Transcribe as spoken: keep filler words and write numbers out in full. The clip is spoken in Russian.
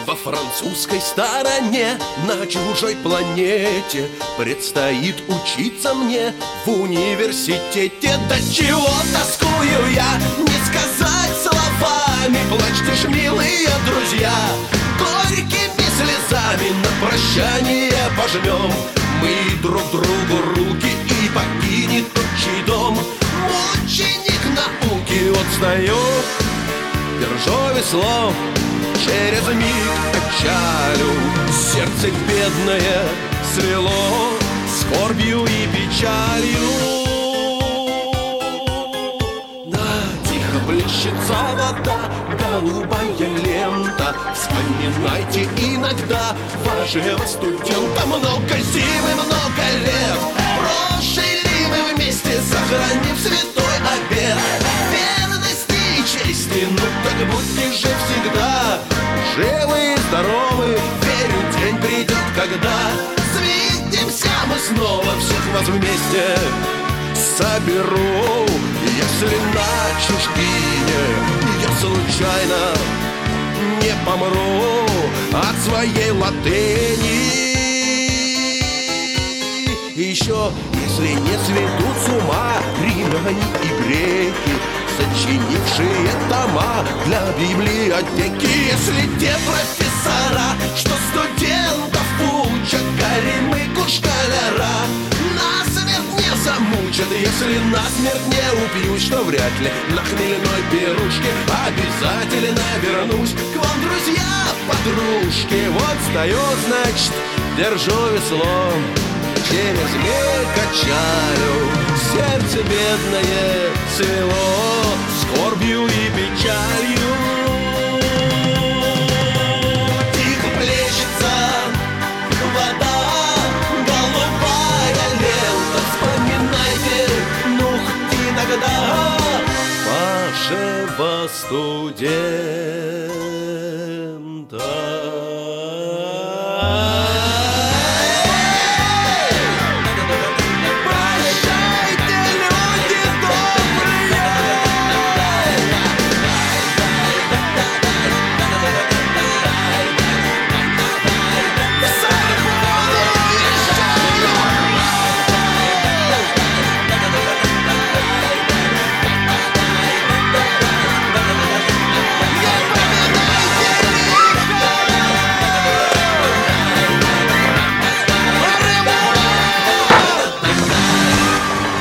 Во французской стороне, на чужой планете, предстоит учиться мне в университете. До чего тоскую я, не сказать словами. Плачьте ж, милые друзья, горькими слезами на прощание пожмем мы друг другу руки, и покинет отчий дом ученик науки. Вот стою, держу весло, через миг печалю, сердце бедное свело скорбью и печалью. Да, тихо плещется вода, голубая лента. Вспоминайте иногда вашего студента. Много зим и много лет прожили мы вместе, сохранив святой обет верности и чести. Ну так будьте же всегда живы и здоровы, верю, день придет, когда свидимся мы снова, всех вас вместе соберу. Если на чужбине я случайно не помру от своей латыни. И еще, если не сведут с ума римляне и греки, сочинившие тома для библиотеки. Если те профессора, что студентов учат, горемыку школяра насмерть не замучат. Если насмерть не убьют, что вряд ли на хмельной пирушке обязательно вернусь к вам, друзья, подружки. Вот стою, значит, держу весло, через миг качаю, сердце бедное свело скорбью и печалью. Тихо плещется вода, голубая лента. Вспоминайте, ну хоть иногда вашего студента.